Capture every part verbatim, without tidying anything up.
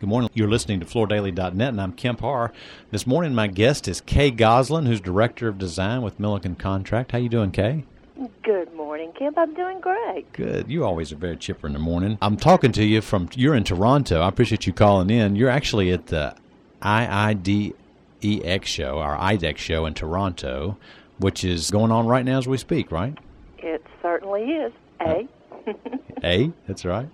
Good morning. You're listening to Floor Daily dot net, and I'm Kemp Harr. This morning, my guest is Kay Goslin, who's Director of Design with Milliken Contract. How you doing, Kay? Good morning, Kemp. I'm doing great. Good. You always are very chipper in the morning. I'm talking to you from, you're in Toronto. I appreciate you calling in. You're actually at the I I D E X show, our I D E X show in Toronto, which is going on right now as we speak, right? It certainly is. A. A, that's right.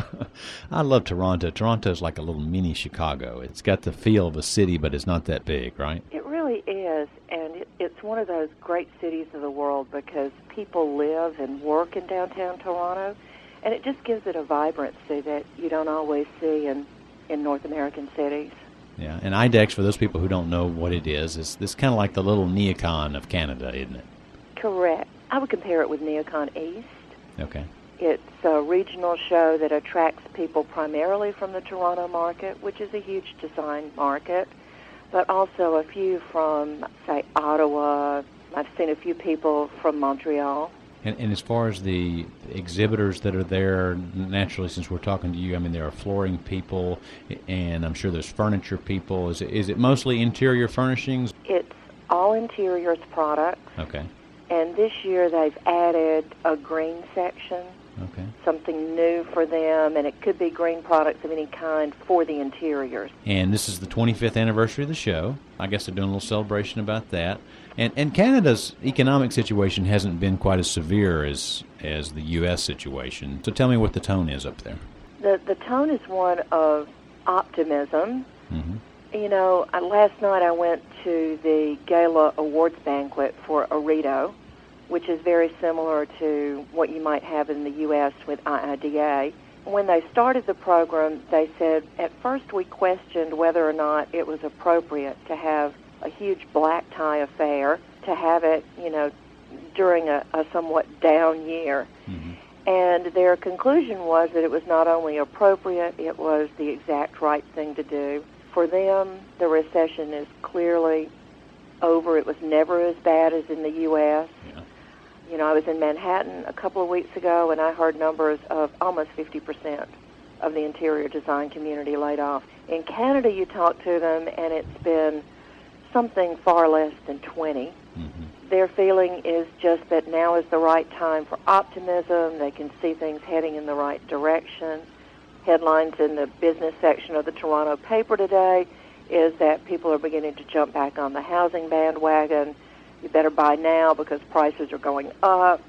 I love Toronto. Toronto's like a little mini Chicago. It's got the feel of a city, but it's not that big, right? It really is, and it, it's one of those great cities of the world because people live and work in downtown Toronto, and it just gives it a vibrancy that you don't always see in, in North American cities. Yeah, and I D E X, for those people who don't know what it is, is this kind of like the little Neocon of Canada, isn't it? Correct. I would compare it with Neocon East. Okay. It's a regional show that attracts people primarily from the Toronto market, which is a huge design market, but also a few from, say, Ottawa. I've seen a few people from Montreal. And, and as far as the exhibitors that are there, naturally, since we're talking to you, I mean, there are flooring people, and I'm sure there's furniture people. Is it, is it mostly interior furnishings? It's all interiors products. Okay. And this year they've added a green section. Okay. Something new for them, and it could be green products of any kind for the interiors. And this is the twenty-fifth anniversary of the show. I guess they're doing a little celebration about that. And and Canada's economic situation hasn't been quite as severe as as the U S situation. So tell me what the tone is up there. The the tone is one of optimism. Mm-hmm. You know, uh, last night I went to the gala awards banquet for Aredo, which is very similar to what you might have in the U S with I I D A. When they started the program, they said, at first we questioned whether or not it was appropriate to have a huge black tie affair, to have it, you know, during a, a somewhat down year. Mm-hmm. And their conclusion was that it was not only appropriate, it was the exact right thing to do. For them, the recession is clearly over. It was never as bad as in the U S Yeah. You know, I was in Manhattan a couple of weeks ago, and I heard numbers of almost fifty percent of the interior design community laid off. In Canada, you talk to them, and it's been something far less than twenty. Mm-hmm. Their feeling is just that now is the right time for optimism. They can see things heading in the right direction. Headlines in the business section of the Toronto paper today is that people are beginning to jump back on the housing bandwagon. You better buy now because prices are going up.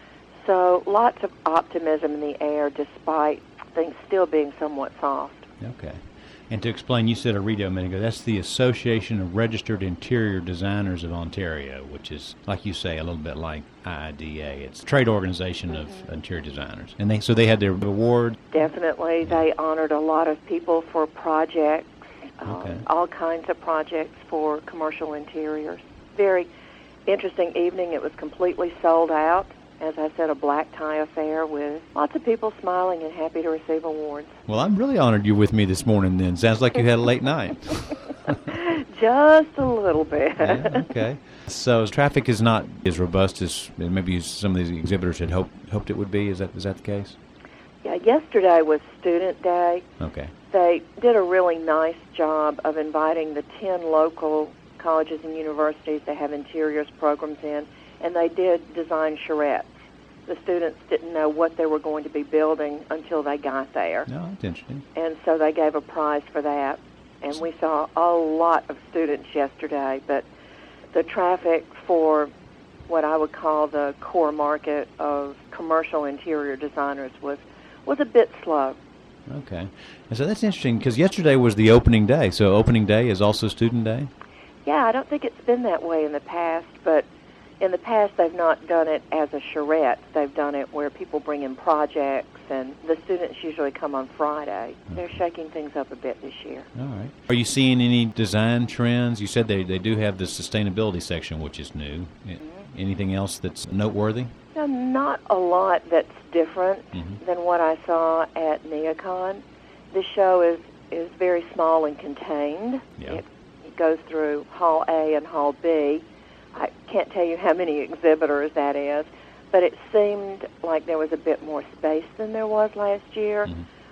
So lots of optimism in the air despite things still being somewhat soft. Okay. And to explain, you said Aredo a minute ago, that's the Association of Registered Interior Designers of Ontario, which is, like you say, a little bit like I I D A. It's a trade organization mm-hmm. of interior designers. And they so they had their award? Definitely. They honored a lot of people for projects, okay. um, all kinds of projects for commercial interiors. Very interesting evening. It was completely sold out. As I said, a black tie affair with lots of people smiling and happy to receive awards. Well, I'm really honored you're with me this morning then. Sounds like you had a late night. Just a little bit. Yeah, okay. So traffic is not as robust as maybe some of these exhibitors had hoped hoped it would be. Is that is that the case? Yeah, yesterday was Student Day. Okay. They did a really nice job of inviting the ten local colleges and universities that have interiors programs in, and they did design charrettes. The students didn't know what they were going to be building until they got there. No, that's interesting. And so they gave a prize for that. And we saw a lot of students yesterday, but the traffic for what I would call the core market of commercial interior designers was, was a bit slow. Okay. And so that's interesting because yesterday was the opening day. So opening day is also student day? Yeah, I don't think it's been that way in the past, but in the past they've not done it as a charrette. They've done it where people bring in projects, and the students usually come on Friday. Okay. They're shaking things up a bit this year. All right. Are you seeing any design trends? You said they, they do have the sustainability section, which is new. Mm-hmm. Anything else that's noteworthy? No, not a lot that's different mm-hmm. than what I saw at Neocon. This show is, is very small and contained. Yeah. It, it goes through Hall A and Hall B. I can't tell you how many exhibitors that is, but it seemed like there was a bit more space than there was last year. Mm-hmm.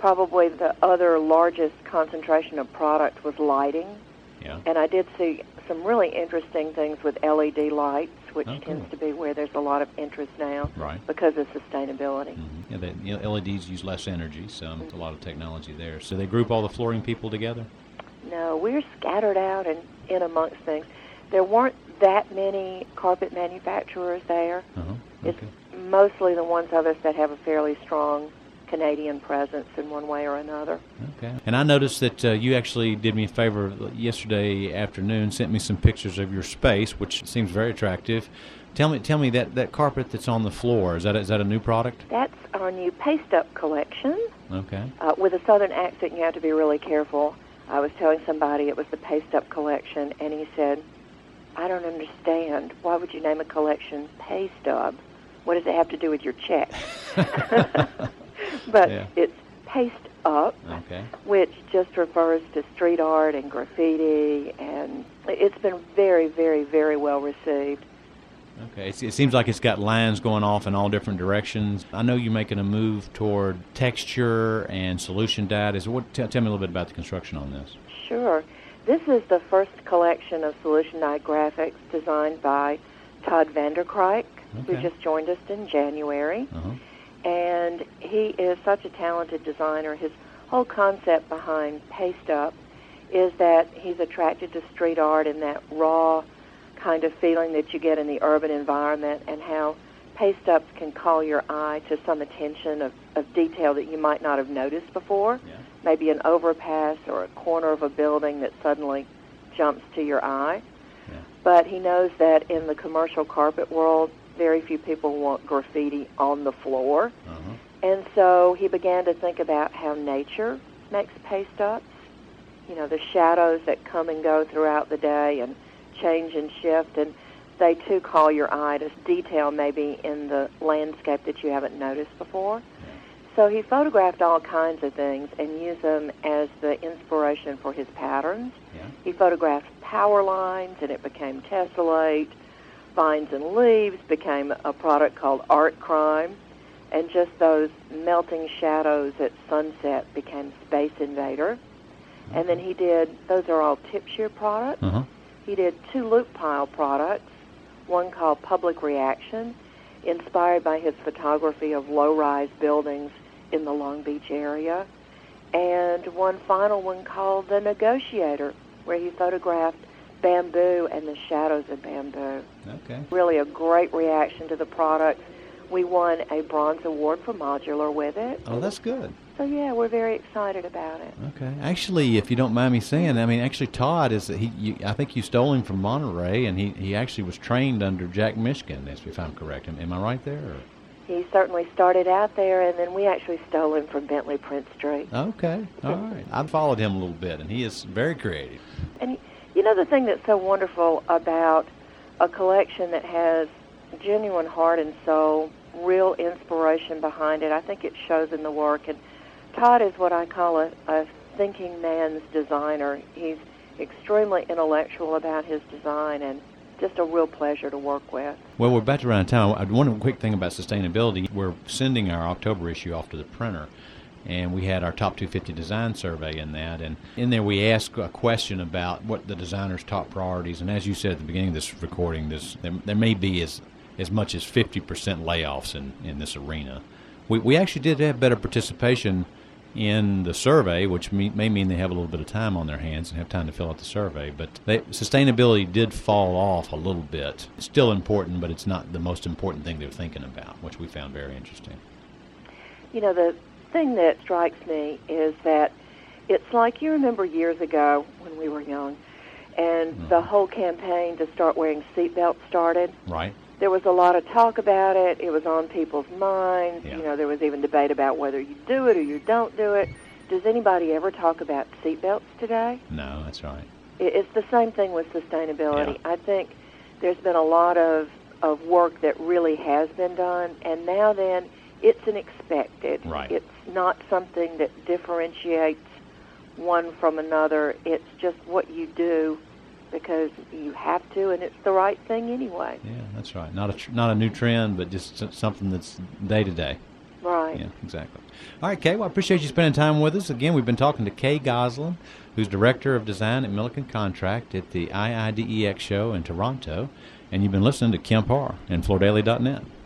probably the other largest concentration of product was lighting. Yeah. And I did see some really interesting things with L E D lights, which Oh, tends cool. to be where there's a lot of interest now Right. because of sustainability. Mm-hmm. Yeah, the you know, L E Ds use less energy, so um, a lot of technology there. So they group all the flooring people together? No, we're scattered out and in amongst things. There weren't that many carpet manufacturers there. Uh-huh. It's Okay. mostly the ones of us that have a fairly strong Canadian presence in one way or another. Okay. And I noticed that uh, you actually did me a favor yesterday afternoon, sent me some pictures of your space, which seems very attractive. Tell me, tell me that, that carpet that's on the floor, is that is that a new product? That's our new Paste Up collection. Okay. Uh, with a southern accent, you have to be really careful. I was telling somebody it was the Paste Up collection, and he said, I don't understand. Why would you name a collection Paste Up? What does it have to do with your check? But Yeah. it's Paste Up, Okay. which just refers to street art and graffiti, and it's been very, very, very well received. Okay. It's, it seems like it's got lines going off in all different directions. I know you're making a move toward texture and solution dye. Is what? Tell, tell me a little bit about the construction on this. Sure. This is the first collection of solution dye graphics designed by Todd Vanderkrijk, who Okay. just joined us in January. Uh-huh. And he is such a talented designer. His whole concept behind Paste Up is that he's attracted to street art and that raw kind of feeling that you get in the urban environment, and how paste ups can call your eye to some attention of, of detail that you might not have noticed before. Yeah. Maybe an overpass or a corner of a building that suddenly jumps to your eye. Yeah. But he knows that in the commercial carpet world, very few people want graffiti on the floor. Uh-huh. And so he began to think about how nature makes paste ups. You know, the shadows that come and go throughout the day and change and shift, and they too call your eye to detail maybe in the landscape that you haven't noticed before. Yeah. So he photographed all kinds of things and used them as the inspiration for his patterns. Yeah. He photographed power lines, and it became tessellate. Vines and leaves became a product called Art Crime, and just those melting shadows at sunset became Space Invader. And then he did, those are all tip shear products. Uh-huh. He did two loop pile products, one called Public Reaction, inspired by his photography of low-rise buildings in the Long Beach area, and one final one called The Negotiator, where he photographed bamboo and the shadows of bamboo. Okay. Really a great reaction to the product. We won a bronze award for modular with it. Oh, that's good. So yeah, we're very excited about it. Okay. Actually, if you don't mind me saying, I mean, actually, Todd is he. You, I think you stole him from Monterey, and he, he actually was trained under Jack Michigan, if I'm correct. Am, am I right there? Or? He certainly started out there, and then we actually stole him from Bentley Prince Street. Okay. All right. I've followed him a little bit, and he is very creative. And you know the thing that's so wonderful about a collection that has genuine heart and soul, real inspiration behind it, I think it shows in the work. And Todd is what I call a, a thinking man's designer. He's extremely intellectual about his design, and just a real pleasure to work with. Well, we're about to run out of time. I- One quick thing about sustainability, we're sending our October issue off to the printer, and we had our top two hundred fifty design survey in that, and in there we asked a question about what the designer's top priorities, and as you said at the beginning of this recording, this, there, there may be as, as much as fifty percent layoffs in, in this arena. We, we actually did have better participation in the survey, which may, may mean they have a little bit of time on their hands and have time to fill out the survey. But they, sustainability did fall off a little bit. It's still important, but it's not the most important thing they're thinking about, which we found very interesting. You know, the thing that strikes me is that it's like, you remember years ago when we were young, and Mm-hmm. the whole campaign to start wearing seatbelts started. Right? There was a lot of talk about it. It was on people's minds. Yeah. You know, there was even debate about whether you do it or you don't do it. Does anybody ever talk about seatbelts today? No, that's right. It- It's the same thing with sustainability. Yeah. I think there's been a lot of, of work that really has been done, and now then it's an expected. Right. It's not something that differentiates one from another. It's just what you do because you have to, and it's the right thing anyway. Yeah, that's right. Not a tr- not a new trend, but just s- something that's day to day. Right. Yeah, exactly. All right, Kay, well, I appreciate you spending time with us. Again, we've been talking to Kay Goslin, who's Director of Design at Milliken Contract at the I I D E X show in Toronto, and you've been listening to Kemp Harr and Flordaily dot net.